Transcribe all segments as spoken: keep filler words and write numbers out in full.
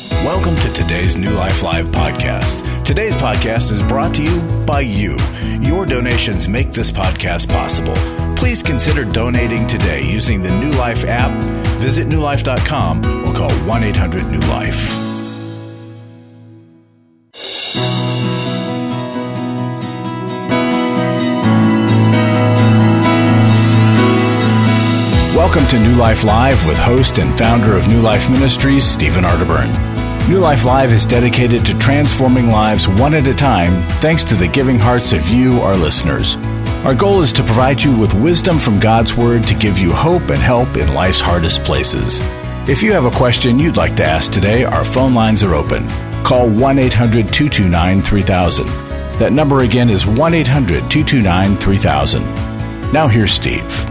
Welcome to today's New Life Live podcast. Today's podcast is brought to you by you. Your donations make this podcast possible. Please consider donating today using the New Life app, visit new life dot com, or call one eight hundred new life. Welcome to New Life Live with host and founder of New Life Ministries, Stephen Arterburn. New Life Live is dedicated to transforming lives one at a time thanks to the giving hearts of you, our listeners. Our goal is to provide you with wisdom from God's Word to give you hope and help in life's hardest places. If you have a question you'd like to ask today, our phone lines are open. Call one eight hundred two two nine three thousand. That number again is one eight hundred two two nine three thousand. Now here's Steve.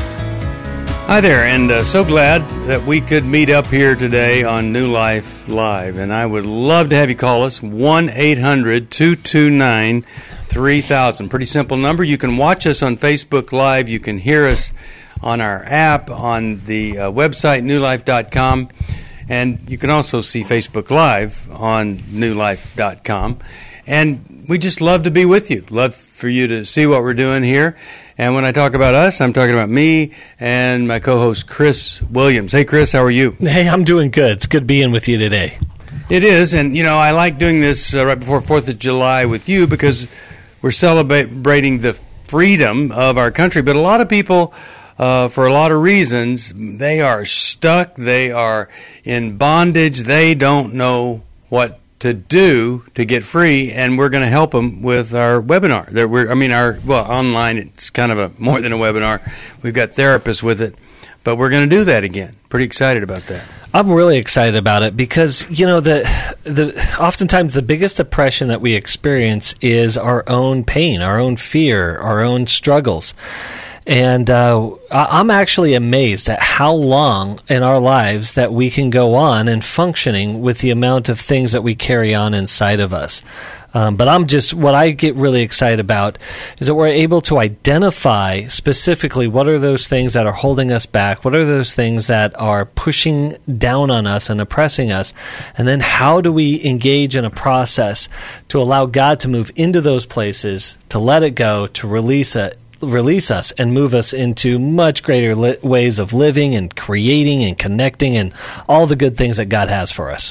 Hi there, and uh, so glad that we could meet up here today on New Life Live, and I would love to have you call us, one eight hundred two two nine three thousand. Pretty simple number. You can watch us on Facebook Live. You can hear us on our app, on the uh, website, new life dot com, and you can also see Facebook Live on new life dot com. And we just love to be with you. Love for you to see what we're doing here. And when I talk about us, I'm talking about me and my co-host, Chris Williams. Hey, Chris, how are you? Hey, I'm doing good. It's good being with you today. It is, and, you know, I like doing this uh, right before fourth of July with you because we're celebrating the freedom of our country. But a lot of people, uh, for a lot of reasons, they are stuck. They are in bondage. They don't know what to do to get free, and we're going to help them with our webinar. That we're, I mean, our well, online. It's kind of a more than a webinar. We've got therapists with it, but we're going to do that again. Pretty excited about that. I'm really excited about it because, you know, the the oftentimes the biggest oppression that we experience is our own pain, our own fear, our own struggles. And uh, I'm actually amazed at how long in our lives that we can go on and functioning with the amount of things that we carry on inside of us. Um, but I'm just, what I get really excited about is that we're able to identify specifically what are those things that are holding us back, what are those things that are pushing down on us and oppressing us, and then how do we engage in a process to allow God to move into those places, to let it go, to release it, release us and move us into much greater li- ways of living and creating and connecting and all the good things that God has for us.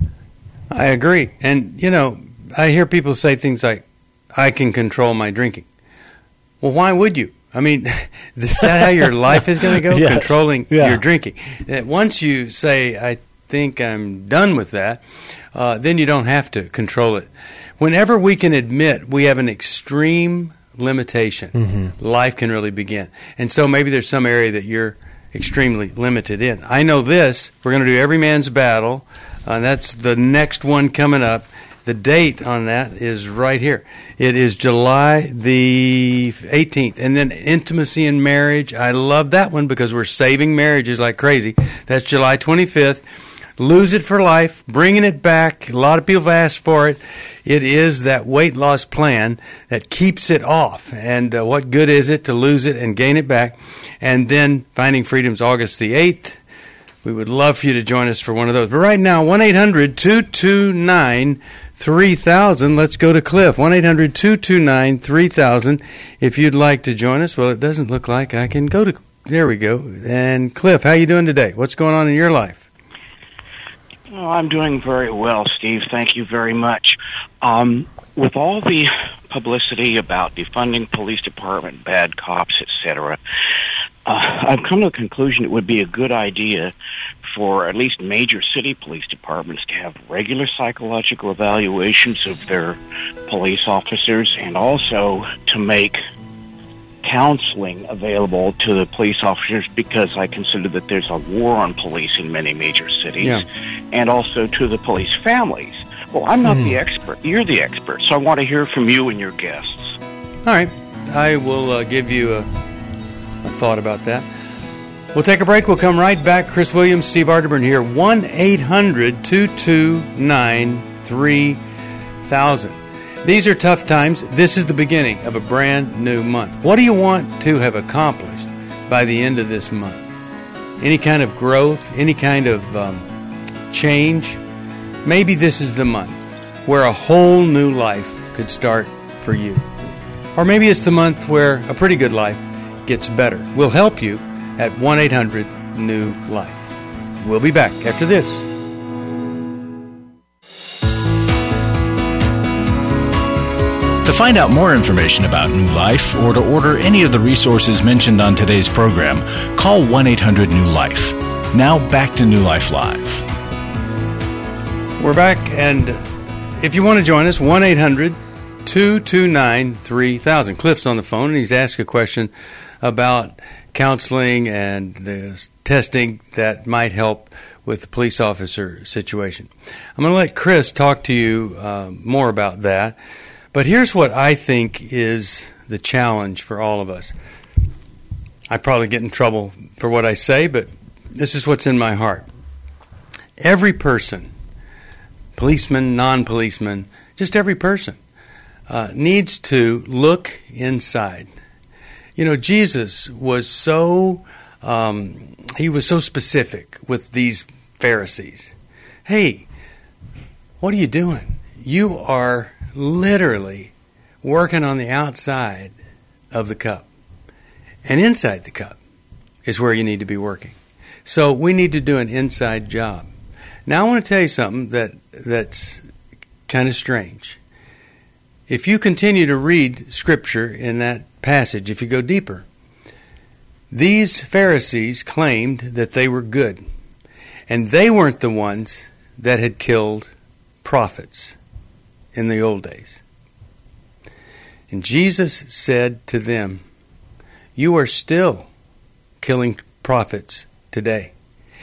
I agree. And, you know, I hear people say things like, I can control my drinking. Well, why would you? I mean, is that how your life is going to go? Yes. Controlling Yeah. your drinking. Once you say, I think I'm done with that, uh, then you don't have to control it. Whenever we can admit we have an extreme limitation, mm-hmm. life can really begin. And so maybe there's some area that you're extremely limited in. I know this. We're going to do Every Man's Battle. Uh, that's the next one coming up. The date on that is right here. It is July the eighteenth. And then Intimacy in Marriage. I love that one because we're saving marriages like crazy. That's July twenty-fifth. Lose It for Life, bringing it back. A lot of people have asked for it. It is that weight loss plan that keeps it off. And uh, what good is it to lose it and gain it back? And then Finding Freedom's August the eighth. We would love for you to join us for one of those. But right now, one eight hundred two two nine three thousand. Let's go to Cliff. one eight hundred two two nine three thousand. If you'd like to join us. Well, it doesn't look like I can go to... There we go. And Cliff, how you doing today? What's going on in your life? Oh, I'm doing very well, Steve. Thank you very much. Um, with all the publicity about defunding police department, bad cops, et cetera, uh, I've come to the conclusion it would be a good idea for at least major city police departments to have regular psychological evaluations of their police officers and also to make counseling available to the police officers because I consider that there's a war on police in many major cities, yeah. and also to the police families. Well, I'm not mm. the expert. You're the expert, so I want to hear from you and your guests. All right. I will uh, give you a, a thought about that. We'll take a break. We'll come right back. Chris Williams, Steve Arterburn here. one eight hundred two two nine three thousand. These are tough times. This is the beginning of a brand new month. What do you want to have accomplished by the end of this month? Any kind of growth, any kind of um, change? Maybe this is the month where a whole new life could start for you. Or maybe it's the month where a pretty good life gets better. We'll help you at one eight hundred new life. We'll be back after this. To find out more information about New Life or to order any of the resources mentioned on today's program, call one eight hundred new life. Now back to New Life Live. We're back, and if you want to join us, one eight hundred two two nine three thousand. Cliff's on the phone, and he's asked a question about counseling and the testing that might help with the police officer situation. I'm going to let Chris talk to you uh, more about that. But here's what I think is the challenge for all of us. I probably get in trouble for what I say, but this is what's in my heart. Every person, policeman, non-policeman, just every person, uh, needs to look inside. You know, Jesus was so, um, he was so specific with these Pharisees. Hey, what are you doing? You are literally working on the outside of the cup. And inside the cup is where you need to be working. So we need to do an inside job. Now I want to tell you something that that's kind of strange. If you continue to read Scripture in that passage, if you go deeper, these Pharisees claimed that they were good. And they weren't the ones that had killed prophets in the old days. And Jesus said to them, you are still killing prophets today.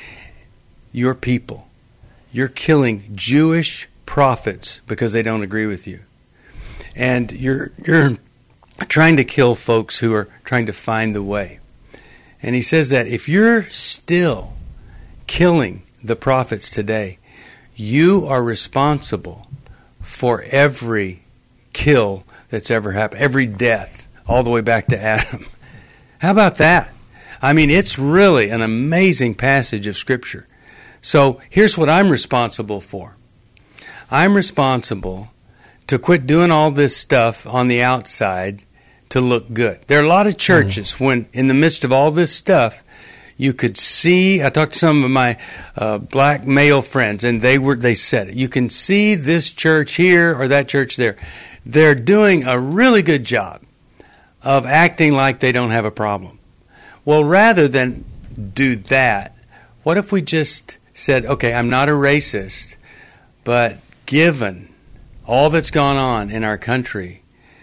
Your people. You're killing Jewish prophets because they don't agree with you. And you're you're trying to kill folks who are trying to find the way. And he says that if you're still killing the prophets today, you are responsible for every kill that's ever happened, every death, all the way back to Adam. How about that? I mean, it's really an amazing passage of Scripture. So here's what I'm responsible for. I'm responsible to quit doing all this stuff on the outside to look good. There are a lot of churches mm-hmm. when, in the midst of all this stuff, you could see, I talked to some of my uh, black male friends, and they were they said it. You can see this church here or that church there. They're doing a really good job of acting like they don't have a problem. Well, rather than do that, what if we just said, okay, I'm not a racist, but given all that's gone on in our country,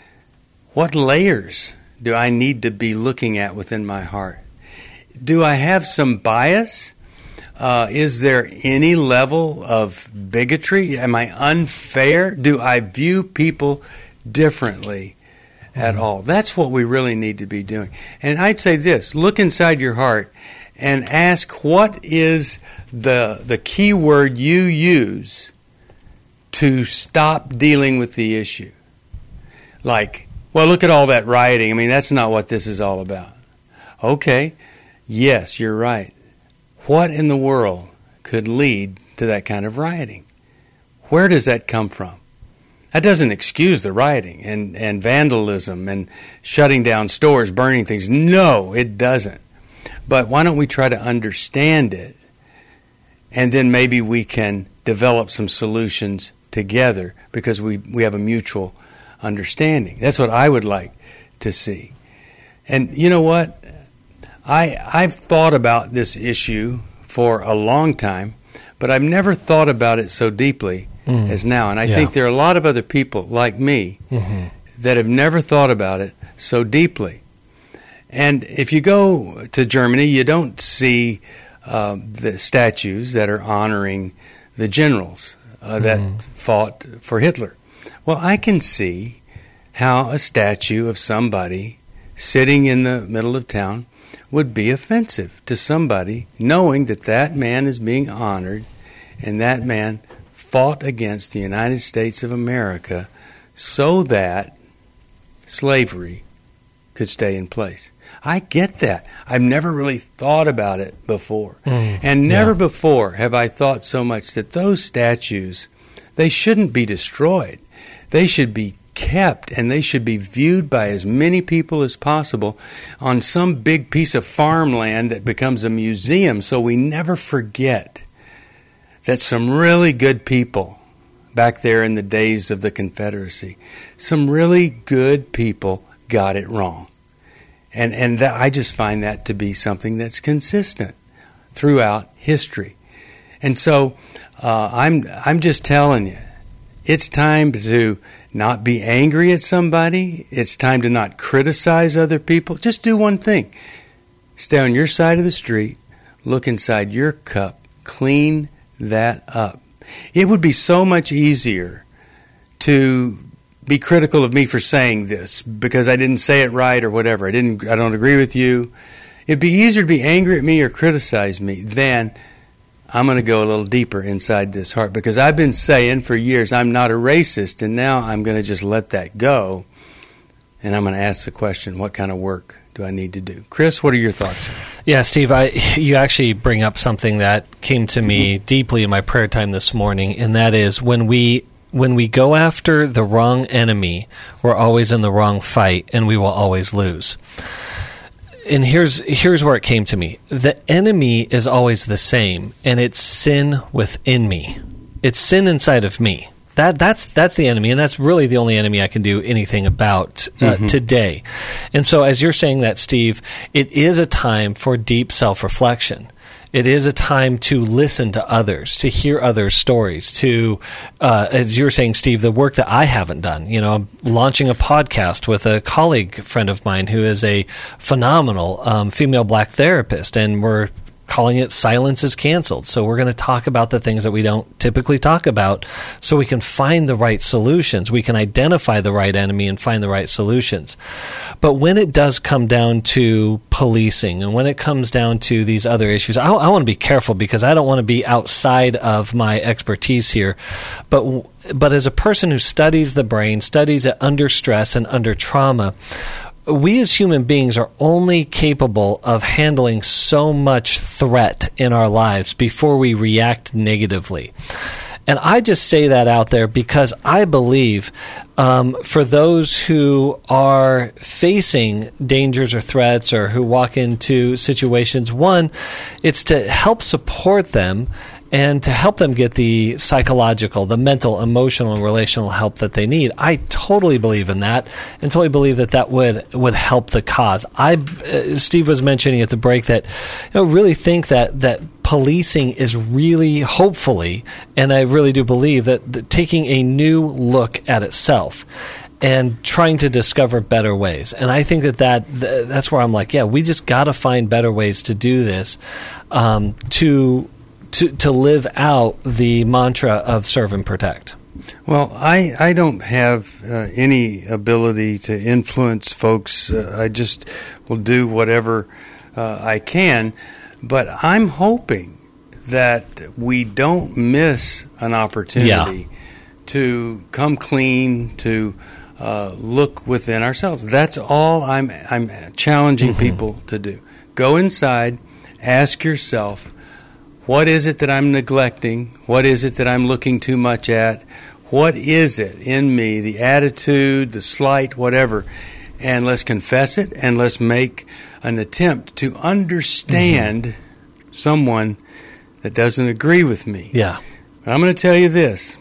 what layers do I need to be looking at within my heart? Do I have some bias? Uh, is there any level of bigotry? Am I unfair? Do I view people differently at all? That's what we really need to be doing. And I'd say this, look inside your heart and ask what is the the key word you use to stop dealing with the issue. Like, well, look at all that rioting. I mean, that's not what this is all about. Okay, yes, you're right. What in the world could lead to that kind of rioting? Where does that come from? That doesn't excuse the rioting and, and vandalism and shutting down stores, burning things. No, it doesn't. But why don't we try to understand it, and then maybe we can develop some solutions together because we, we have a mutual understanding. That's what I would like to see. And you know what? I, I've thought about this issue for a long time, but I've never thought about it so deeply mm. as now. And I yeah. think there are a lot of other people like me mm-hmm. that have never thought about it so deeply. And if you go to Germany, you don't see uh, the statues that are honoring the generals uh, that mm. fought for Hitler. Well, I can see how a statue of somebody sitting in the middle of town would be offensive to somebody knowing that that man is being honored and that man fought against the United States of America so that slavery could stay in place. I get that. I've never really thought about it before. Mm, and never yeah. before have I thought so much that those statues, they shouldn't be destroyed. They should be kept, and they should be viewed by as many people as possible on some big piece of farmland that becomes a museum, so we never forget that some really good people back there in the days of the Confederacy, some really good people got it wrong. And and that, I just find that to be something that's consistent throughout history. And so uh, I'm I'm just telling you, it's time to not be angry at somebody. It's time to not criticize other people. Just do one thing. Stay on your side of the street, look inside your cup, clean that up. It would be so much easier to be critical of me for saying this because I didn't say it right or whatever. I didn't. I don't agree with you. It'd be easier to be angry at me or criticize me than I'm going to go a little deeper inside this heart, because I've been saying for years I'm not a racist, and now I'm going to just let that go, and I'm going to ask the question, what kind of work do I need to do? Chris, what are your thoughts? Yeah, Steve, I, you actually bring up something that came to me deeply in my prayer time this morning, and that is when we when we go after the wrong enemy, we're always in the wrong fight, and we will always lose. And here's here's where it came to me. The enemy is always the same, and it's sin within me. It's sin inside of me. That that's that's the enemy, and that's really the only enemy I can do anything about uh, mm-hmm. today. And so, as you're saying that, Steve, it is a time for deep self-reflection. It is a time to listen to others, to hear others' stories, to, uh, as you were saying, Steve, the work that I haven't done. You know, I'm launching a podcast with a colleague friend of mine who is a phenomenal um, female black therapist, and we're calling it Silence is Canceled. So we're going to talk about the things that we don't typically talk about so we can find the right solutions. We can identify the right enemy and find the right solutions. But when it does come down to policing and when it comes down to these other issues, I, I want to be careful because I don't want to be outside of my expertise here. But but as a person who studies the brain, studies it under stress and under trauma, we as human beings are only capable of handling so much threat in our lives before we react negatively. And I just say that out there because I believe um, for those who are facing dangers or threats or who walk into situations, one, it's to help support them and to help them get the psychological, the mental, emotional, and relational help that they need. I totally believe in that and totally believe that that would, would help the cause. I, uh, Steve was mentioning at the break that, you know, really think that, that policing is really, hopefully, and I really do believe that, that taking a new look at itself and trying to discover better ways. And I think that, that that's where I'm like, yeah, we just got to find better ways to do this, um, to... To, to live out the mantra of serve and protect. Well, I, I don't have uh, any ability to influence folks. Uh, I just will do whatever uh, I can. But I'm hoping that we don't miss an opportunity yeah. to come clean, to uh, look within ourselves. That's all I'm, I'm challenging mm-hmm. people to do. Go inside, ask yourself, what is it that I'm neglecting? What is it that I'm looking too much at? What is it in me, the attitude, the slight, whatever? And let's confess it, and let's make an attempt to understand mm-hmm. someone that doesn't agree with me. Yeah. But I'm going to tell you this.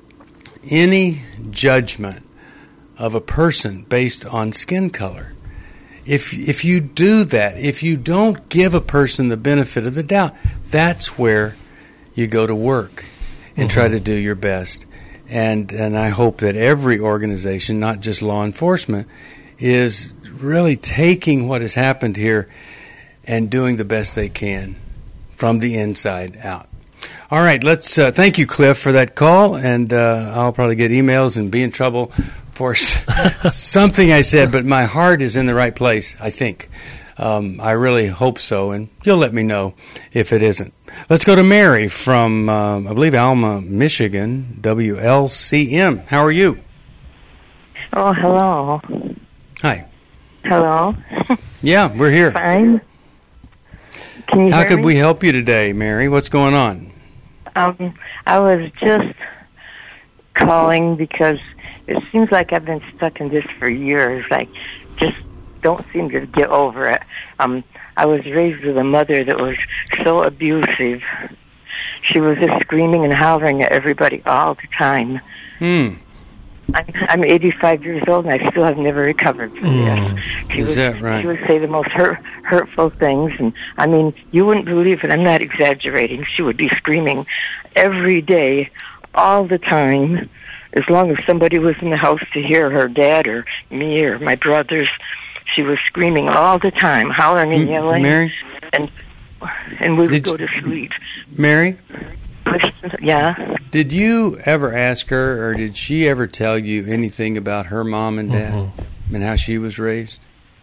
Any judgment of a person based on skin color, If if you do that, if you don't give a person the benefit of the doubt, that's where you go to work and mm-hmm. try to do your best. And and I hope that every organization, not just law enforcement, is really taking what has happened here and doing the best they can from the inside out. All right, let's uh, thank you, Cliff, for that call, and uh, I'll probably get emails and be in trouble for something I said, but my heart is in the right place, I think. Um, I really hope so, and you'll let me know if it isn't. Let's go to Mary from, um, I believe, Alma, Michigan, W L C M. How are you? Oh, hello. Hi. Hello. Yeah, we're here. Fine. Can you How hear could me? we help you today, Mary? What's going on? Um, I was just calling because it seems like I've been stuck in this for years. I just don't seem to get over it. Um, I was raised with a mother that was so abusive. She was just screaming and hollering at everybody all the time. Hmm. I'm, I'm eighty-five years old, and I still have never recovered from Mm. this. She Is would, that right? She would say the most hurt, hurtful things, and I mean, you wouldn't believe it. I'm not exaggerating. She would be screaming every day, all the time, as long as somebody was in the house to hear her, dad or me or my brothers. She was screaming all the time, hollering and M- yelling, Mary? and and we would Did go you- to sleep. Mary, Yeah. did you ever ask her, or did she ever tell you anything about her mom and dad Mm-hmm. and how she was raised?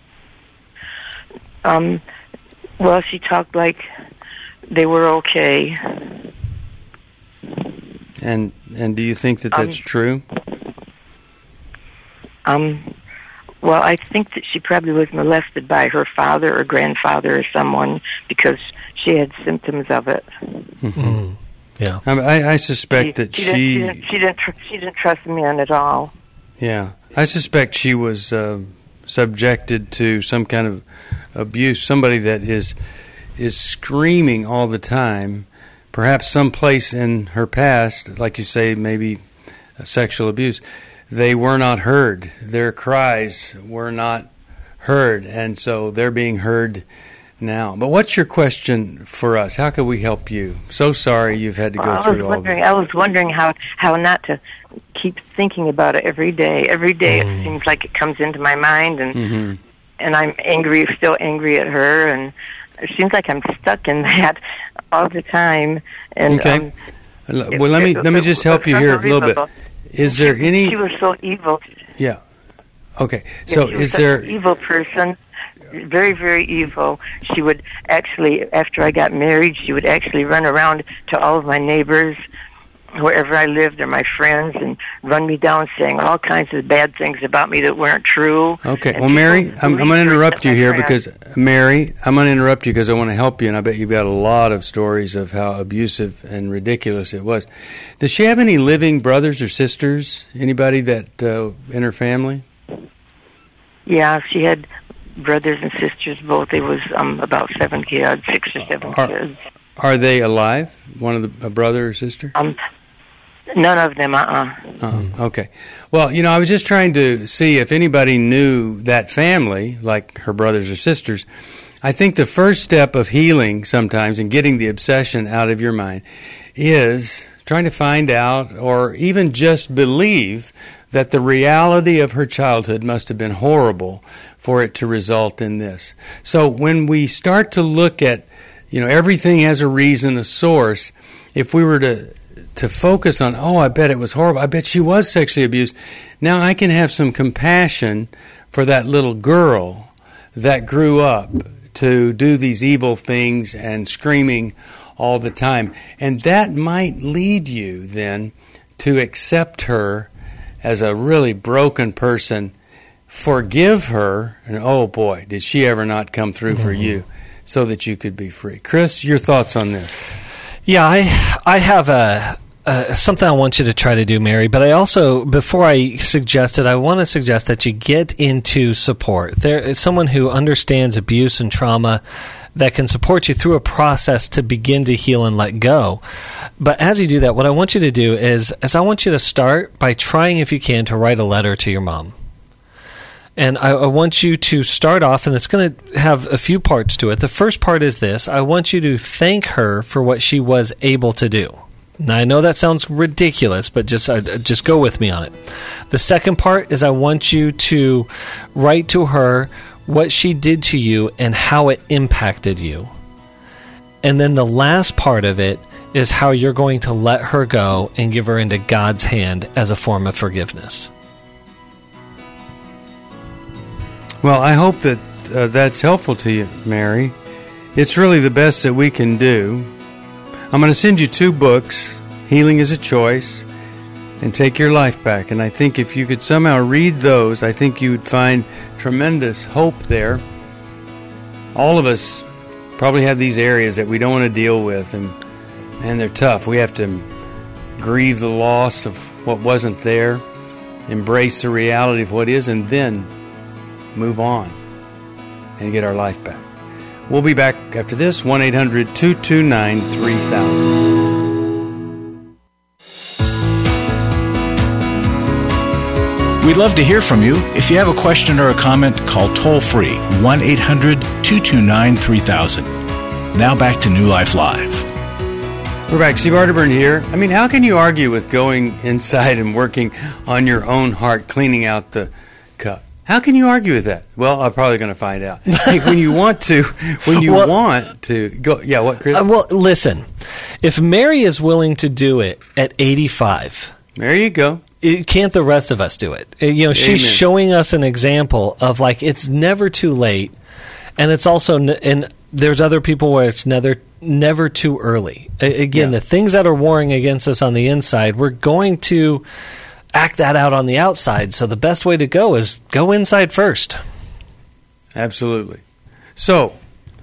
Um. Well, she talked like they were okay. And and do you think that that's Um, true? Um. Well, I think that she probably was molested by her father or grandfather or someone because she had symptoms of it. Mm. Yeah. I, I, I suspect that she, she, didn't, she didn't. She didn't, tr- she didn't trust men at all. yeah, I suspect she was uh, subjected to some kind of abuse. Somebody that is is screaming all the time, perhaps someplace in her past, like you say, maybe uh, sexual abuse. They were not heard. Their cries were not heard, and so they're being heard now. But what's your question for us? How can we help you? So sorry you've had to go Well, I was through all wondering. this. I was wondering how how not to keep thinking about it every day. Every day it seems like it comes into my mind, and Mm-hmm. and I'm angry, still angry at her, and it seems like I'm stuck in that all the time. And Okay. um, Well, let me it- let me it just was help you here a little bit. unbelievable. Is there She- any? She was so evil. Yeah. Okay. So she was is such there? an evil person? Very, very evil. She would actually, after I got married, she would actually run around to all of my neighbors, wherever I lived, or my friends, and run me down saying all kinds of bad things about me that weren't true. Okay. And Well, Mary, people I'm, I'm going to believed her interrupt you except here my friends. because Mary, I'm going to interrupt you because I want to help you, and I bet you've got a lot of stories of how abusive and ridiculous it was. Does she have any living brothers or sisters? Anybody that uh, in her family? Yeah, she had brothers and sisters both. There was um, about seven kids, six or seven Are- kids. Are they alive? One of the a brother or sister? Um, none of them. Uh. uh Uh-huh. Okay. Well, you know, I was just trying to see if anybody knew that family, like her brothers or sisters. I think the first step of healing sometimes and getting the obsession out of your mind is trying to find out or even just believe that the reality of her childhood must have been horrible for it to result in this. So when we start to look at, you know, everything has a reason, a source, if we were to to focus on, oh, I bet it was horrible, I bet she was sexually abused, now I can have some compassion for that little girl that grew up to do these evil things and screaming all the time. And that might lead you then to accept her as a really broken person, forgive her, and oh boy, did she ever not come through for you so that you could be free. Chris, your thoughts on this? Yeah, I I have a, a something I want you to try to do, Mary. But I also, before I suggest it, I want to suggest that you get into support. There is someone who understands abuse and trauma that can support you through a process to begin to heal and let go. But as you do that, what I want you to do is, is I want you to start by trying, if you can, to write a letter to your mom. And I, I want you to start off, and it's going to have a few parts to it. The first part is this. I want you to thank her for what she was able to do. Now, I know that sounds ridiculous, but just uh, just go with me on it. The second part is I want you to write to her what she did to you and how it impacted you. And then the last part of it is how you're going to let her go and give her into God's hand as a form of forgiveness. Well, I hope that uh, that's helpful to you, Mary. It's really the best that we can do. I'm going to send you two books, Healing is a Choice, and take your life back. And I think if you could somehow read those, I think you would find tremendous hope there. All of us probably have these areas that we don't want to deal with, and and they're tough. We have to grieve the loss of what wasn't there, embrace the reality of what is, and then move on and get our life back. We'll be back after this. one eight hundred two two nine three thousand. We'd love to hear from you. If you have a question or a comment, call toll-free one eight hundred two two nine three thousand. Now back to New Life Live. We're back. Steve Arterburn here. I mean, how can you argue with going inside and working on your own heart, cleaning out the cup? How can you argue with that? Well, I'm probably going to find out. Hey, when you want to, when you well, want to go, yeah. What, Chris? Uh, well, listen. If Mary is willing to do it at eighty-five, there you go. It, can't the rest of us do it? You know, she's Amen. Showing us an example of like it's never too late, and it's also and there's other people where it's never never too early. Again, yeah. The things that are warring against us on the inside, we're going to act that out on the outside. So the best way to go is go inside first. Absolutely. So,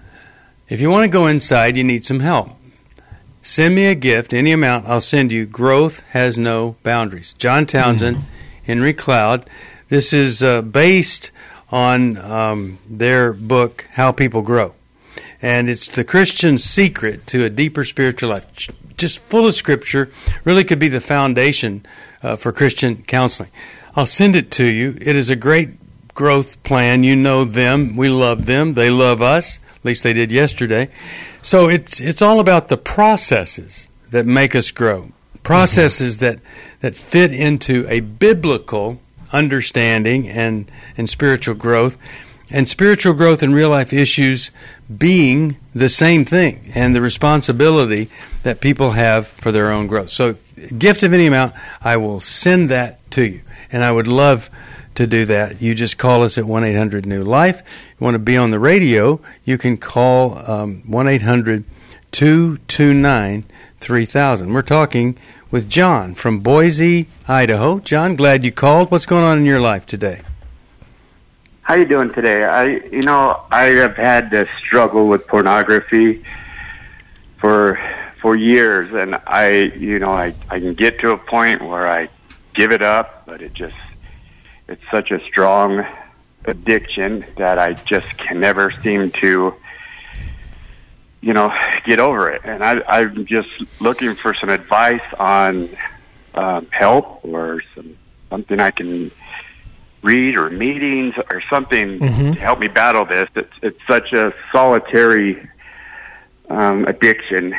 if you want to go inside, you need some help. Send me a gift, any amount, I'll send you. Growth has no boundaries. John Townsend, mm-hmm. Henry Cloud. This is uh, based on um, their book, How People Grow. And it's the Christian secret to a deeper spiritual life. Just full of Scripture, really could be the foundation uh, for Christian counseling. I'll send it to you. It is a great growth plan. You know them. We love them. They love us. At least they did yesterday. So it's it's all about the processes that make us grow. Processes mm-hmm. that, that fit into a biblical understanding and, and spiritual growth. And spiritual growth and real life issues being the same thing, and the responsibility that people have for their own growth. So, gift of any amount, I will send that to you. And I would love to do that. You just call us at one eight hundred new life. You want to be on the radio, you can call um, one eight hundred two two nine three thousand. We're talking with John from Boise, Idaho. John, glad you called. What's going on in your life today? How you doing today? I, you know, I have had to struggle with pornography for for years, and I, you know, I, I can get to a point where I give it up, but it just, it's such a strong addiction that I just can never seem to, you know, get over it. And I, I'm just looking for some advice on um, help or some something I can read or meetings or something mm-hmm. to help me battle this. It's it's such a solitary um, addiction.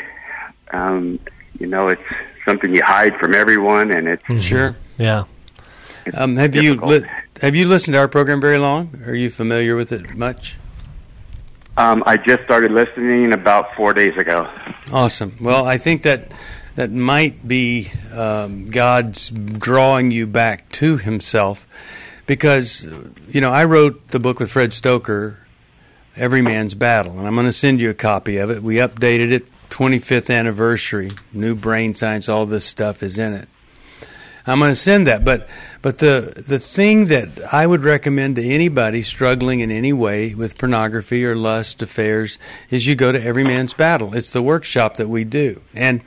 Um, you know, it's something you hide from everyone, and it's mm-hmm. sure, yeah. Um, have difficult. you li- have you listened to our program very long? Are you familiar with it much? Um, I just started listening about four days ago. Awesome. Well, I think that that might be um, God's drawing you back to Himself. Because, you know, I wrote the book with Fred Stoker, Every Man's Battle, and I'm going to send you a copy of it. We updated it, twenty-fifth anniversary, new brain science, all this stuff is in it. I'm going to send that, but but the the thing that I would recommend to anybody struggling in any way with pornography or lust affairs is you go to Every Man's Battle. It's the workshop that we do. And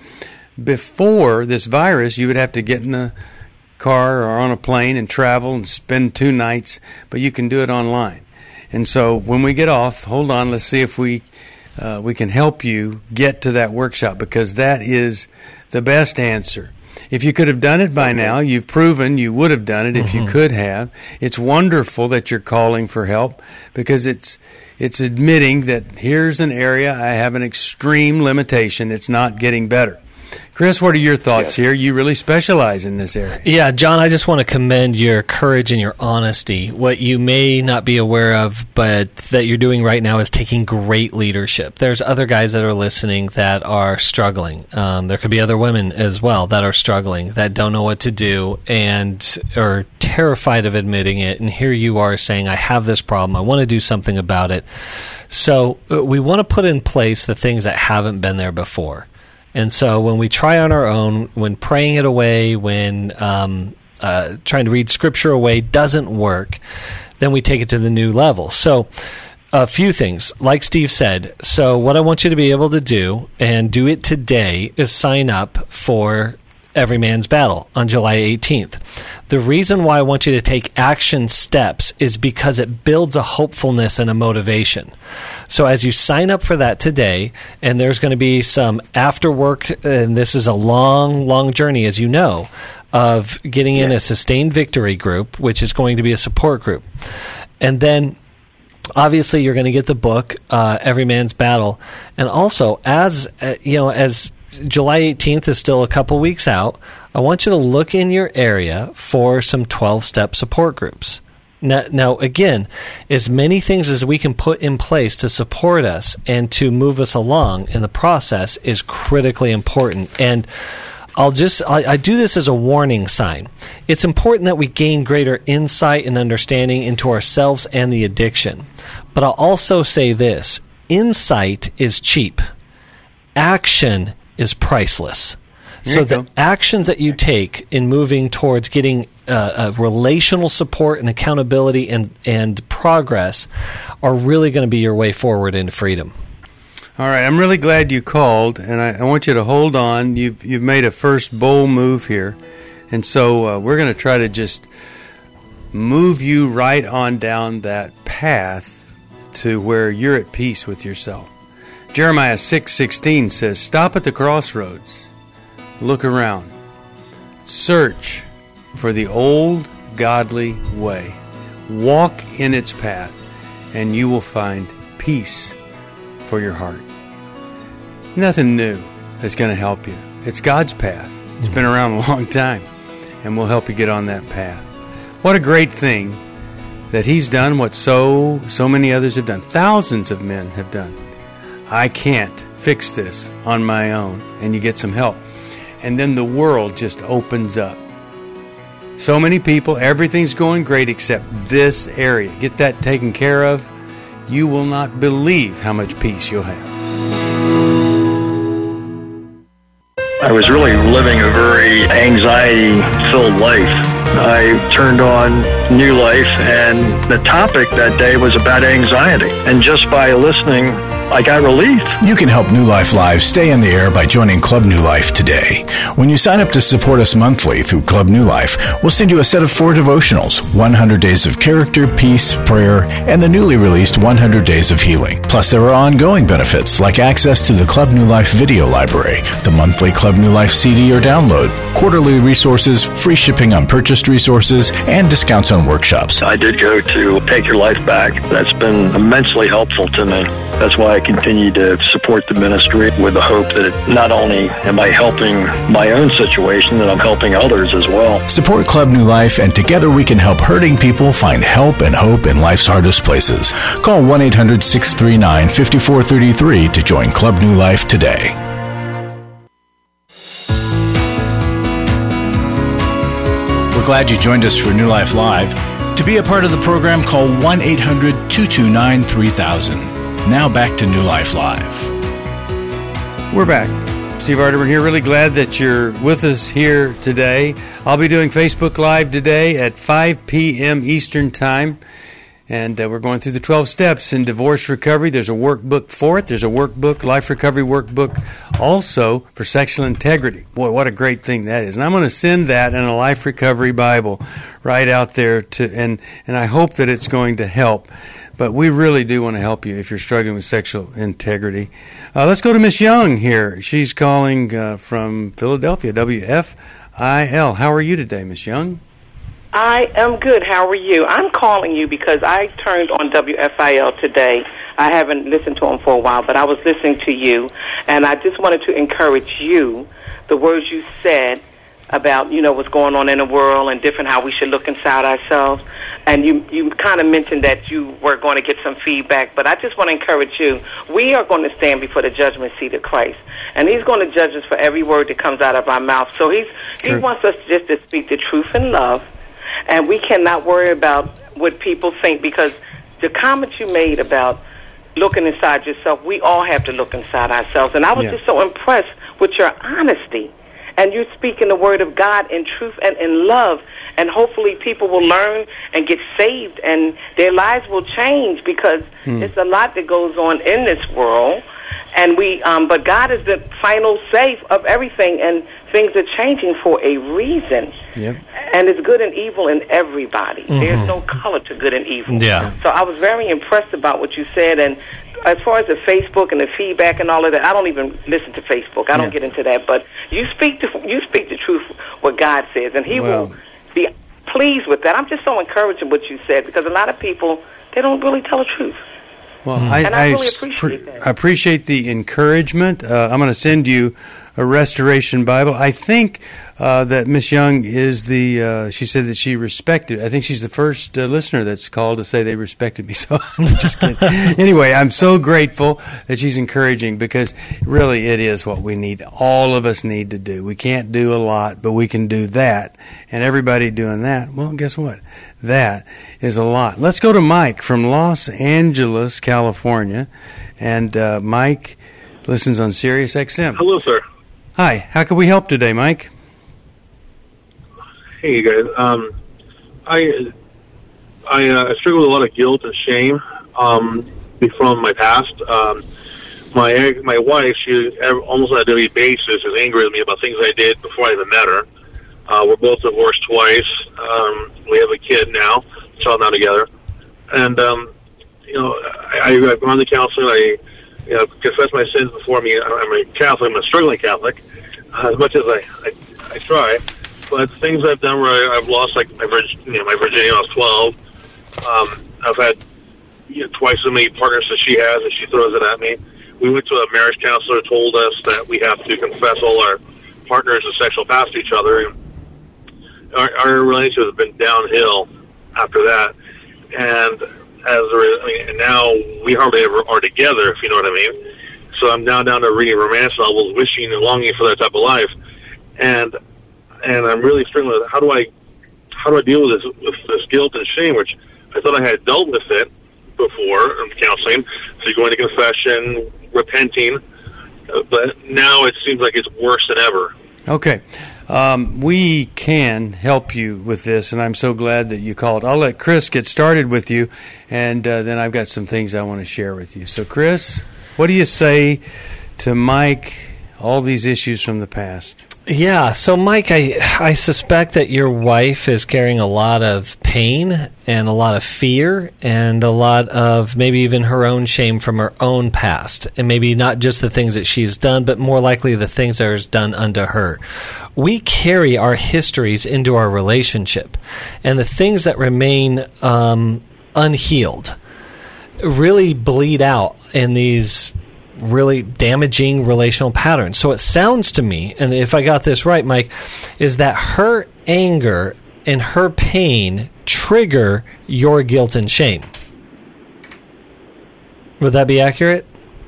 before this virus, you would have to get in a car or on a plane and travel and spend two nights, but you can do it online. And so when we get off, hold on, let's see if we uh, we can help you get to that workshop, because that is the best answer. If you could have done it by now, you've proven you would have done it if mm-hmm. you could have. It's wonderful that you're calling for help, because it's it's admitting that here's an area I have an extreme limitation. It's not getting better. Chris, what are your thoughts yes. here? You really specialize in this area. Yeah, John, I just want to commend your courage and your honesty. What you may not be aware of, but that you're doing right now, is taking great leadership. There's other guys that are listening that are struggling. Um, there could be other women as well that are struggling, that don't know what to do and are terrified of admitting it. And here you are saying, I have this problem. I want to do something about it. So uh, we want to put in place the things that haven't been there before. And so when we try on our own, when praying it away, when um, uh, trying to read Scripture away doesn't work, then we take it to the new level. So a few things, like Steve said. So what I want you to be able to do, and do it today, is sign up for Every Man's Battle on July eighteenth. The reason why I want you to take action steps is because it builds a hopefulness and a motivation. So as you sign up for that today, and there's going to be some after work, and this is a long, long journey, as you know, of getting in a Sustained Victory group, which is going to be a support group. And then obviously you're going to get the book, uh, Every Man's Battle. And also, as uh, you know, as July eighteenth is still a couple weeks out, I want you to look in your area for some twelve-step support groups. Now, now, again, as many things as we can put in place to support us and to move us along in the process is critically important. And I'll just, I, I do this as a warning sign. It's important that we gain greater insight and understanding into ourselves and the addiction. But I'll also say this: insight is cheap. Action is priceless. There So the actions that you take in moving towards getting uh, a relational support and accountability and, and progress are really going to be your way forward into freedom. All right, I'm really glad you called, and I, I want you to hold on. You've you've made a first bold move here, and so uh, we're going to try to just move you right on down that path to where you're at peace with yourself. Jeremiah six sixteen says, "Stop at the crossroads, look around, search for the old godly way, walk in its path, and you will find peace for your heart." Nothing new is going to help you. It's God's path. It's been around a long time, and we'll help you get on that path. What a great thing that He's done what so so many others have done. Thousands of men have done. I can't fix this on my own, and you get some help. And then the world just opens up. So many people, everything's going great except this area. Get that taken care of. You will not believe how much peace you'll have. I was really living a very anxiety-filled life. I turned on New Life, and the topic that day was about anxiety. And just by listening, I got relief. You can help New Life Live stay in the air by joining Club New Life today. When you sign up to support us monthly through Club New Life, we'll send you a set of four devotionals, one hundred Days of Character, Peace, Prayer, and the newly released one hundred Days of Healing. Plus, there are ongoing benefits like access to the Club New Life video library, the monthly Club New Life C D or download, quarterly resources, free shipping on purchased resources, and discounts on workshops. I did go to Take Your Life Back. That's been immensely helpful to me. That's why I continue to support the ministry with the hope that not only am I helping my own situation, that I'm helping others as well. Support Club New Life, and together we can help hurting people find help and hope in life's hardest places. Call one eight hundred six three nine five four three three to join Club New Life today. We're glad you joined us for New Life Live. To be a part of the program, call one eight hundred two two nine three thousand. Now back to New Life Live. We're back. Steve Arterburn here. Really glad that you're with us here today. I'll be doing Facebook Live today at five p.m. Eastern Time. And uh, we're going through the twelve steps in divorce recovery. There's a workbook for it. There's a workbook, life recovery workbook, also for sexual integrity. Boy, what a great thing that is. And I'm going to send that in a life recovery Bible right out there, to, and, and I hope that it's going to help. But we really do want to help you if you're struggling with sexual integrity. Uh, let's go to Miss Young here. She's calling uh, from Philadelphia, W F I L. How are you today, Miss Young? I am good. How are you? I'm calling you because I turned on W F I L today. I haven't listened to them for a while, but I was listening to you, and I just wanted to encourage you, the words you said about, you know, what's going on in the world and different how we should look inside ourselves. And you, you kind of mentioned that you were going to get some feedback, but I just want to encourage you. We are going to stand before the judgment seat of Christ, and He's going to judge us for every word that comes out of our mouth. So he's, He wants us just to speak the truth in love, and we cannot worry about what people think, because the comment you made about looking inside yourself, we all have to look inside ourselves. And I was yeah. just so impressed with your honesty. And you're speaking the word of God in truth and in love. And hopefully people will learn and get saved and their lives will change, because hmm. it's a lot that goes on in this world. And we, um, but God is the final say of everything, and things are changing for a reason. Yep. And it's good and evil in everybody. Mm-hmm. There's no color to good and evil. Yeah. So I was very impressed about what you said. And as far as the Facebook and the feedback and all of that, I don't even listen to Facebook. I don't yeah. get into that. But you speak the you speak the truth, what God says, and He well, will be pleased with that. I'm just so encouraged in what you said, because a lot of people, they don't really tell the truth. Well, I, and I, I really appreciate pre- that. I appreciate the encouragement. Uh, I'm going to send you a Restoration Bible. I think uh, that Miss Young is the, uh, she said that she respected, I think she's the first uh, listener that's called to say they respected me. So I'm just kidding. Anyway, I'm so grateful that she's encouraging, because really it is what we need. All of us need to do. We can't do a lot, but we can do that. And everybody doing that, well, guess what? That is a lot. Let's go to Mike from Los Angeles, California. And uh, Mike listens on Sirius X M. Hello, sir. Hi. How can we help today, Mike? Hey, you guys. Um, I I uh, struggle with a lot of guilt and shame um, from my past. Um, my my wife, she almost on a daily basis is angry with me about things I did before I even met her. Uh, we're both divorced twice. Um, we have a kid now, child now together, and um, you know, I, I've gone to counseling. I you know, confess my sins before me. I'm a Catholic. I'm a struggling Catholic, uh, as much as I, I I try. But things I've done where I, I've lost, like my virgin, you know, my virginity when I was twelve. Um, I've had you know, twice as many partners as she has, and she throws it at me. We went to a marriage counselor, told us that we have to confess all our partners and sexual past to each other. And our, our relationship has been downhill after that, and as a, I mean, and now we hardly ever are together, if you know what I mean. So I'm now down to reading romance novels, wishing and longing for that type of life, and and I'm really struggling with how do I how do I deal with this with this guilt and shame, which I thought I had dealt with it before in counseling. So you're going to confession, repenting, uh, but now it seems like it's worse than ever. Okay. Um, we can help you with this, and I'm so glad that you called. I'll let Chris get started with you, and uh, then I've got some things I want to share with you. So, Chris, what do you say to Mike, all these issues from the past? Yeah, so Mike, I I suspect that your wife is carrying a lot of pain and a lot of fear and a lot of maybe even her own shame from her own past, and maybe not just the things that she's done, but more likely the things that are done unto her. We carry our histories into our relationship, and the things that remain um, unhealed really bleed out in these really damaging relational patterns. So it sounds to me, and if I got this right, Mike, is that her anger and her pain trigger your guilt and shame. Would that be accurate?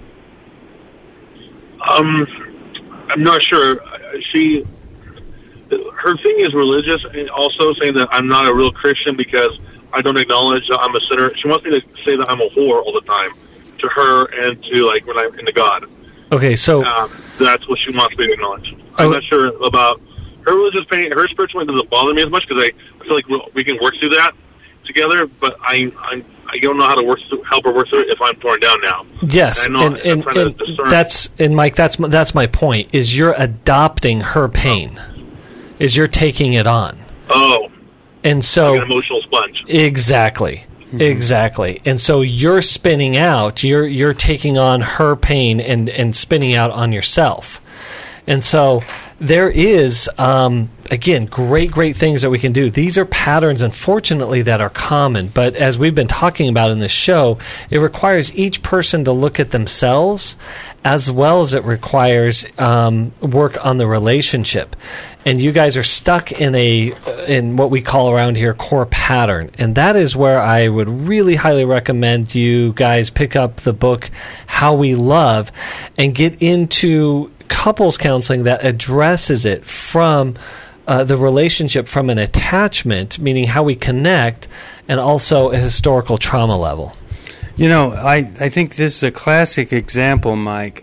Um, I'm not sure. She, her thing is religious, and also saying that I'm not a real Christian because I don't acknowledge that I'm a sinner. She wants me to say that I'm a whore all the time, to her and to like when I'm into God. Okay, so um, that's what she wants me to acknowledge. I'm oh, not sure about her religious pain. Her spiritual pain doesn't bother me as much because I, I feel like we'll, we can work through that together. But I I'm, I don't know how to work through, help her work through it if I'm torn down now. Yes, and, I know, and, and, and that's and Mike, that's that's my point. Is you're adopting her pain? Oh. Is you're taking it on? Oh, and so like an emotional sponge. Exactly. Mm-hmm. Exactly. And so you're spinning out, you're you're taking on her pain and, and spinning out on yourself. And so there is, um, again, great, great things that we can do. These are patterns, unfortunately, that are common. But as we've been talking about in this show, it requires each person to look at themselves as well as it requires um, work on the relationship. And you guys are stuck in a in what we call around here core pattern. And that is where I would really highly recommend you guys pick up the book How We Love and get into couples counseling that addresses it from uh, the relationship from an attachment, meaning how we connect, and also a historical trauma level. You know, I, I think this is a classic example, Mike,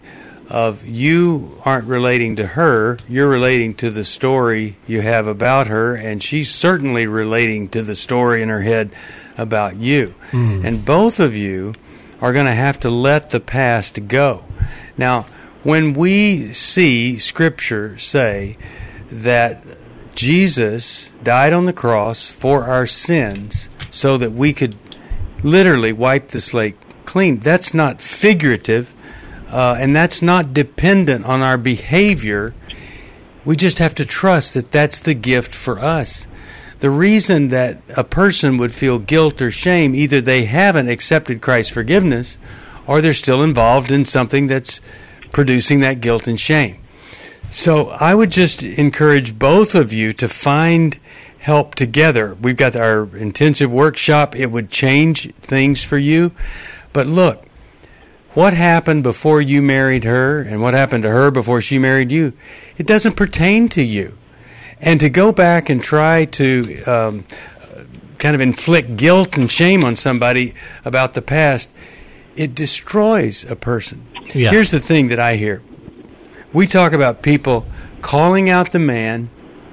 of you aren't relating to her, you're relating to the story you have about her, and she's certainly relating to the story in her head about you. Mm. And both of you are going to have to let the past go. Now, when we see Scripture say that Jesus died on the cross for our sins so that we could literally wipe the slate clean, that's not figurative. Uh, and that's not dependent on our behavior. We just have to trust that that's the gift for us. The reason that a person would feel guilt or shame, either they haven't accepted Christ's forgiveness or they're still involved in something that's producing that guilt and shame. So I would just encourage both of you to find help together. We've got our intensive workshop. It would change things for you. But look, what happened before you married her and what happened to her before she married you, it doesn't pertain to you. And to go back and try to um, kind of inflict guilt and shame on somebody about the past, it destroys a person. Yeah. Here's the thing that I hear. We talk about people calling out the man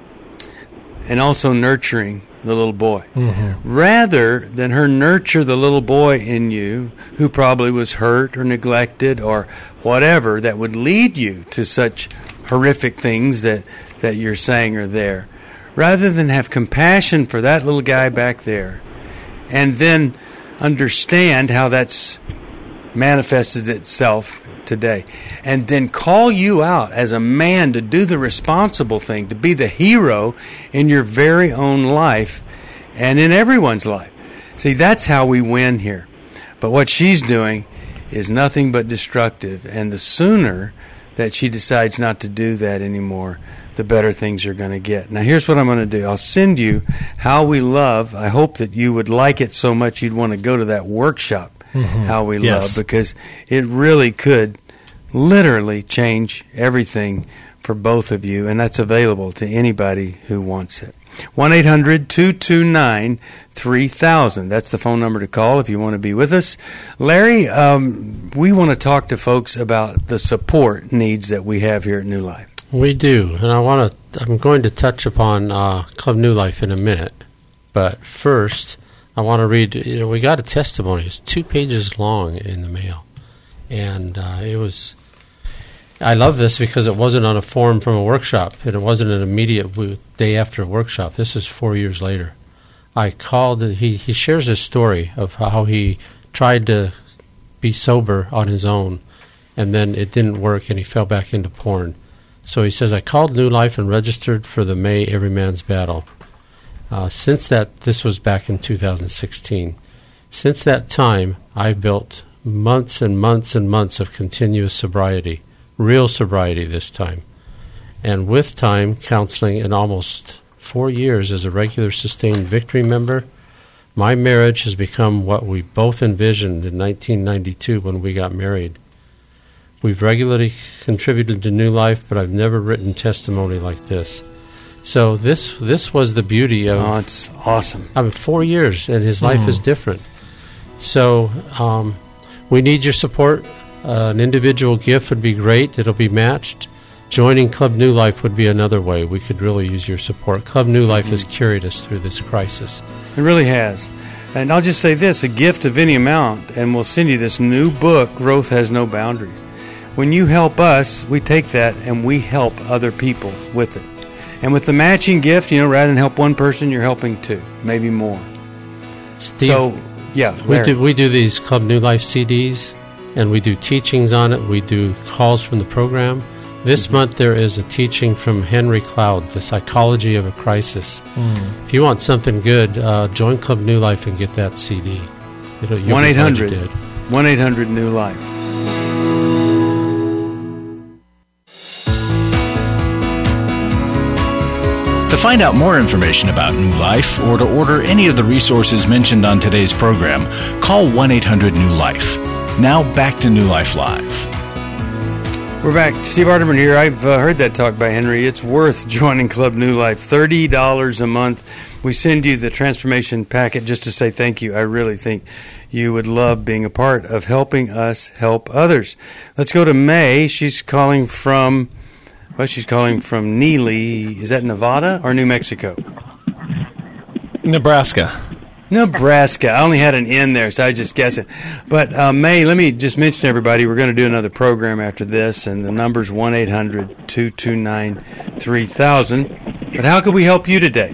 and also nurturing the little boy. Mm-hmm. Rather than her nurture the little boy in you who probably was hurt or neglected or whatever that would lead you to such horrific things that, that you're saying are there. Rather than have compassion for that little guy back there and then understand how that's manifested itself today, and then call you out as a man to do the responsible thing, to be the hero in your very own life and in everyone's life. See, that's how we win here. But what she's doing is nothing but destructive, and the sooner that she decides not to do that anymore, the better things are going to get. Now, here's what I'm going to do. I'll send you How We Love. I hope that you would like it so much you'd want to go to that workshop. Mm-hmm. How We yes. Love, because it really could literally change everything for both of you, and that's available to anybody who wants it. one eight hundred two two nine three thousand. That's the phone number to call if you want to be with us. Larry, um, we want to talk to folks about the support needs that we have here at New Life. We do, and I want to. I'm going to touch upon uh, Club New Life in a minute, but first I want to read, you know, we got a testimony. It's two pages long in the mail. And uh, it was, I love this because it wasn't on a form from a workshop. And it wasn't an immediate day after a workshop. This is four years later. I called, he, he shares his story of how he tried to be sober on his own. And then it didn't work and he fell back into porn. So he says, I called New Life and registered for the May Every Man's Battle. Uh, since that, this was back in two thousand sixteen. Since that time, I've built months and months and months of continuous sobriety, real sobriety this time. And with time, counseling, and almost four years as a regular Sustained Victory member, my marriage has become what we both envisioned in nineteen ninety-two when we got married. We've regularly contributed to New Life, but I've never written testimony like this. So this this was the beauty of... Oh, it's awesome. I mean, four years, and his life mm. is different. So um, we need your support. Uh, an individual gift would be great. It'll be matched. Joining Club New Life would be another way. We could really use your support. Club New Life mm. has carried us through this crisis. It really has. And I'll just say this, a gift of any amount, and we'll send you this new book, Growth Has No Boundaries. When you help us, we take that and we help other people with it. And with the matching gift, you know, rather than help one person, you're helping two, maybe more. Steve, so, yeah, we do, we do these Club New Life C Ds, and we do teachings on it. We do calls from the program. This mm-hmm. month there is a teaching from Henry Cloud, The Psychology of a Crisis. Mm. If you want something good, uh, join Club New Life and get that C D. one eight hundred one eight hundred New Life. To find out more information about New Life or to order any of the resources mentioned on today's program, call one eight hundred New Life. Now back to New Life Live. We're back. Steve Arterburn here. I've uh, heard that talk by Henry. It's worth joining Club New Life. thirty dollars a month. We send you the transformation packet just to say thank you. I really think you would love being a part of helping us help others. Let's go to May. She's calling from, well, she's calling from Neely. Is that Nevada or New Mexico? Nebraska. Nebraska. I only had an N there, so I was just guessing. But, uh, May, let me just mention to everybody, we're going to do another program after this, and the number's one eight hundred two two nine three thousand. But how can we help you today?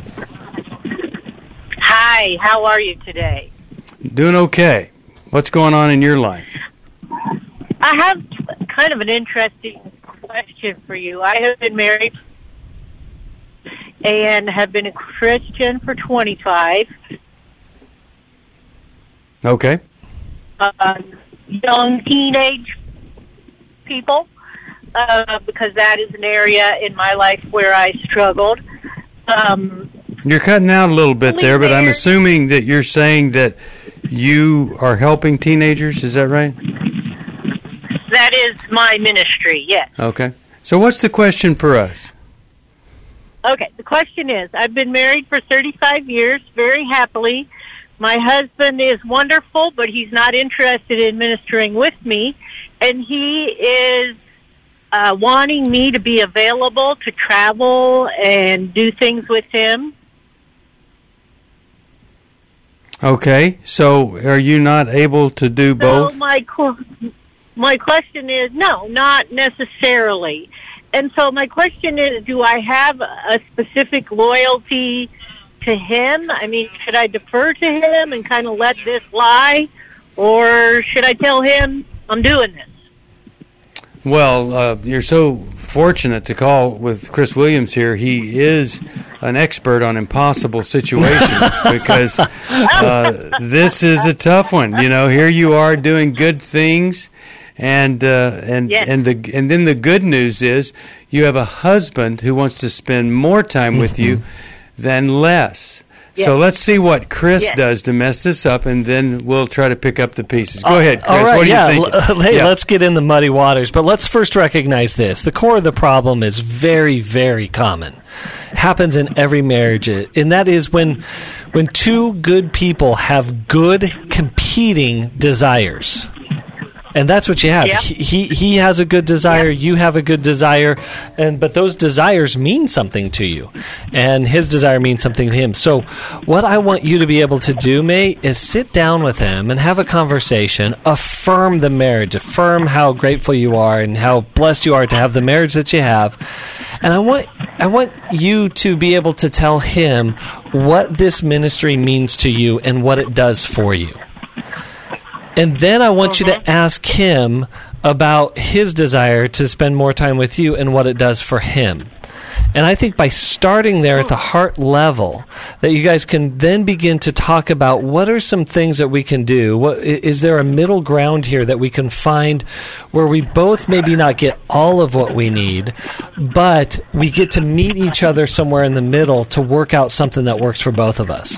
Hi, how are you today? Doing okay. What's going on in your life? I have kind of an interesting question for you. I have been married and have been a Christian for twenty-five. Okay. Uh, young teenage people, uh, because that is an area in my life where I struggled. Um, you're cutting out a little bit there, but I'm assuming that you're saying that you are helping teenagers. Is that right? That is my ministry, yes. Okay. So what's the question for us? Okay, the question is, I've been married for thirty-five years, very happily. My husband is wonderful, but he's not interested in ministering with me, and he is uh, wanting me to be available to travel and do things with him. Okay, so are you not able to do both? So my, my question is, no, not necessarily. And so my question is, do I have a specific loyalty to him? I mean, should I defer to him and kind of let this lie? Or should I tell him I'm doing this? Well, uh, you're so fortunate to call with Chris Williams here. He is an expert on impossible situations because uh, this is a tough one. You know, here you are doing good things, and uh, and yes. and the and then the good news is you have a husband who wants to spend more time mm-hmm. with you than less. Yes. So let's see what Chris yes. does to mess this up, and then we'll try to pick up the pieces. Go uh, ahead, Chris. All right, what do yeah. you think? L- hey, yeah. Let's get in the muddy waters. But let's first recognize this. The core of the problem is very, very common. Happens in every marriage. And that is when, when two good people have good competing desires. And that's what you have. Yep. He he has a good desire. Yep. You have a good desire, and but those desires mean something to you, and his desire means something to him. So, what I want you to be able to do, May, is sit down with him and have a conversation. Affirm the marriage. Affirm how grateful you are and how blessed you are to have the marriage that you have. And I want I want you to be able to tell him what this ministry means to you and what it does for you. And then I want mm-hmm. you to ask him about his desire to spend more time with you and what it does for him. And I think by starting there at the heart level, that you guys can then begin to talk about what are some things that we can do. What, is there a middle ground here that we can find where we both maybe not get all of what we need, but we get to meet each other somewhere in the middle to work out something that works for both of us?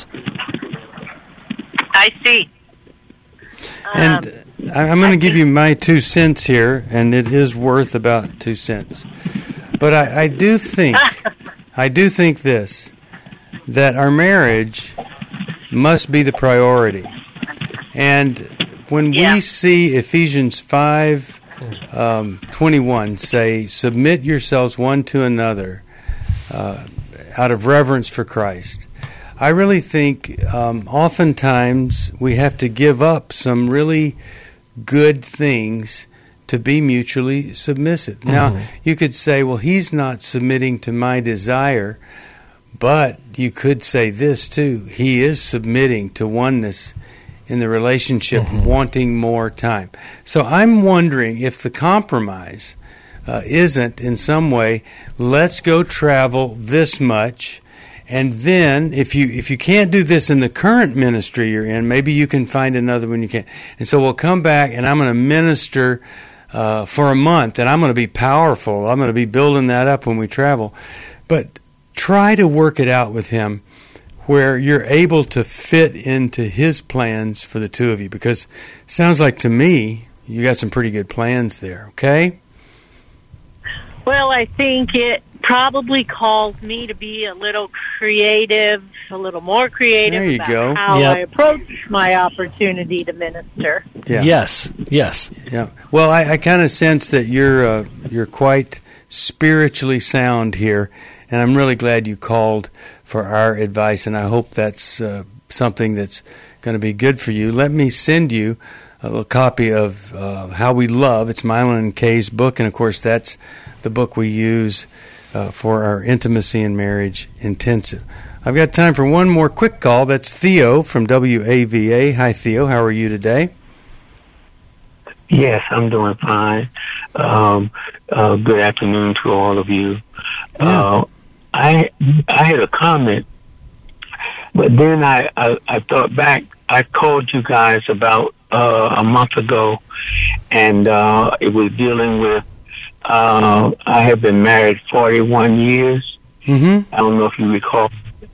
I see. And um, I'm going to give you my two cents here, and it is worth about two cents. But I, I do think, I do think this, that our marriage must be the priority. And when yeah. we see Ephesians five um, twenty-one say, "Submit yourselves one to another uh, out of reverence for Christ," I really think um, oftentimes we have to give up some really good things to be mutually submissive. Mm-hmm. Now, you could say, well, he's not submitting to my desire, but you could say this too. He is submitting to oneness in the relationship, mm-hmm. wanting more time. So I'm wondering if the compromise uh, isn't in some way, let's go travel this much. And then, if you if you can't do this in the current ministry you're in, maybe you can find another one you can. And so we'll come back, and I'm going to minister uh, for a month, and I'm going to be powerful. I'm going to be building that up when we travel. But try to work it out with him where you're able to fit into his plans for the two of you. Because it sounds like to me you got some pretty good plans there, okay? Well, I think it probably calls me to be a little creative, a little more creative There you about go. how Yep. I approach my opportunity to minister. Yeah. Yes, yes. Yeah. Well, I, I kind of sense that you're uh, you're quite spiritually sound here, and I'm really glad you called for our advice, and I hope that's uh, something that's going to be good for you. Let me send you a little copy of uh, How We Love. It's Mylon and Kay's book, and of course that's the book we use uh, for our Intimacy and Marriage Intensive. I've got time for one more quick call. That's Theo from W A V A. Hi, Theo. How are you today? Yes, I'm doing fine. Um, uh, good afternoon to all of you. Yeah. Uh, I I had a comment, but then I, I, I thought back. I called you guys about uh, a month ago, and uh, it was dealing with, uh, I have been married forty-one years. Mm-hmm. I don't know if you recall.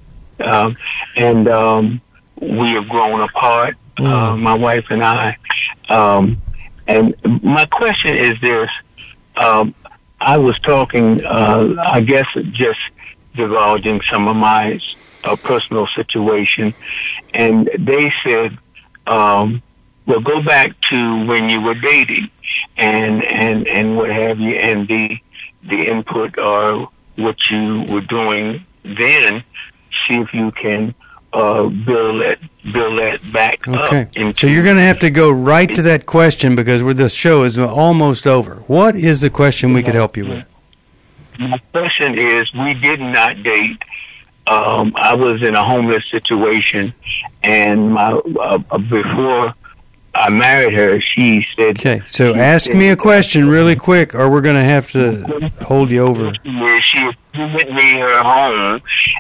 Um, and um, we have grown apart, Mm. uh, my wife and I. Um, and my question is this. Um, I was talking, uh, I guess, just divulging some of my uh, personal situation, and they said, um, well, go back to when you were dating and, and, and what have you, and the, the input or what you were doing then, see if you can uh, build that build that back Okay. up. Into, So you're going to have to go right to that question because we're, the show is almost over. What is the question we could help you with? My question is, we did not date. Um, I was in a homeless situation, and my uh, before I married her, she said. Okay, so she ask said- me a question really quick, or we're going to have to hold you over. Yeah, she went me her home,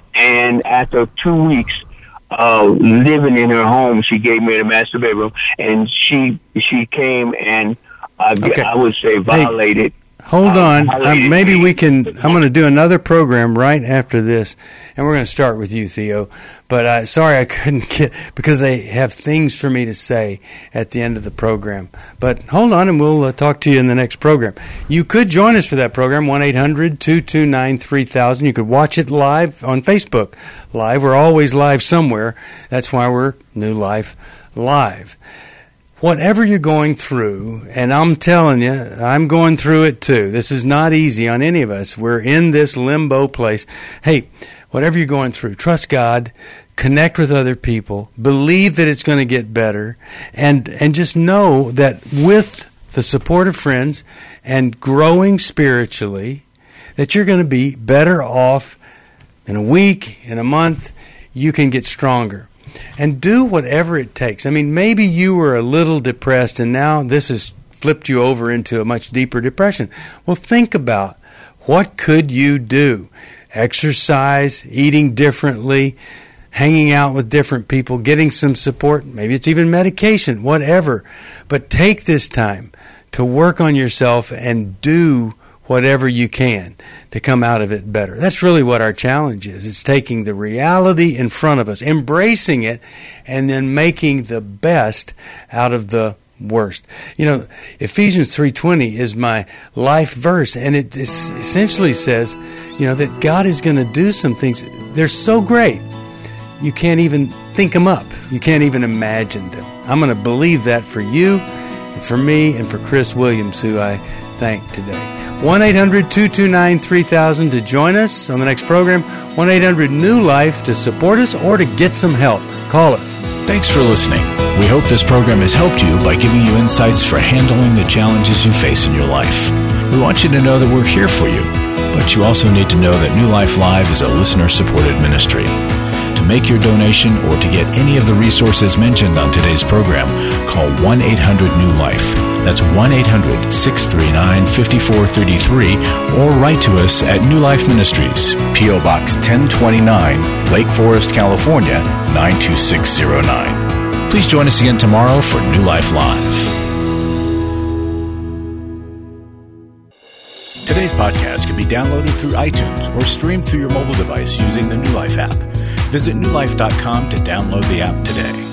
and after two weeks uh, living in her home, she gave me the master bedroom, and she she came and uh, Okay. I would say violated. Hold uh, on. violated Um, maybe me. we can. I'm going to do another program right after this, and we're going to start with you, Theo. But uh, sorry I couldn't get because they have things for me to say at the end of the program. But hold on, and we'll uh, talk to you in the next program. You could join us for that program, one eight hundred two two nine three thousand. You could watch it live on Facebook. Live. We're always live somewhere. That's why we're New Life Live. Whatever you're going through, and I'm telling you, I'm going through it too. This is not easy on any of us. We're in this limbo place. Hey, whatever you're going through, trust God, connect with other people, believe that it's going to get better, and, and just know that with the support of friends and growing spiritually, that you're going to be better off in a week, in a month. You can get stronger. And do whatever it takes. I mean, maybe you were a little depressed and now this has flipped you over into a much deeper depression. Well, think about what could you do? Exercise, eating differently, hanging out with different people, getting some support. Maybe it's even medication, whatever. But take this time to work on yourself and do whatever you can to come out of it better. That's really what our challenge is. It's taking the reality in front of us, embracing it, and then making the best out of the worst. You know, Ephesians three twenty is my life verse, and it is essentially says, you know, that God is going to do some things. They're so great, you can't even think them up. You can't even imagine them. I'm going to believe that for you, and for me, and for Chris Williams, who I thank today. one eight hundred two two nine three thousand to join us on the next program. one eight hundred new life to support us or to get some help. Call us. Thanks for listening. We hope this program has helped you by giving you insights for handling the challenges you face in your life. We want you to know that we're here for you, but you also need to know that New Life Live is a listener-supported ministry. To make your donation or to get any of the resources mentioned on today's program, call one eight hundred new life. That's one eight hundred six three nine five four three three or write to us at New Life Ministries, P O Box ten twenty-nine, Lake Forest, California, nine two six zero nine. Please join us again tomorrow for New Life Live. Today's podcast can be downloaded through iTunes or streamed through your mobile device using the New Life app. Visit new life dot com to download the app today.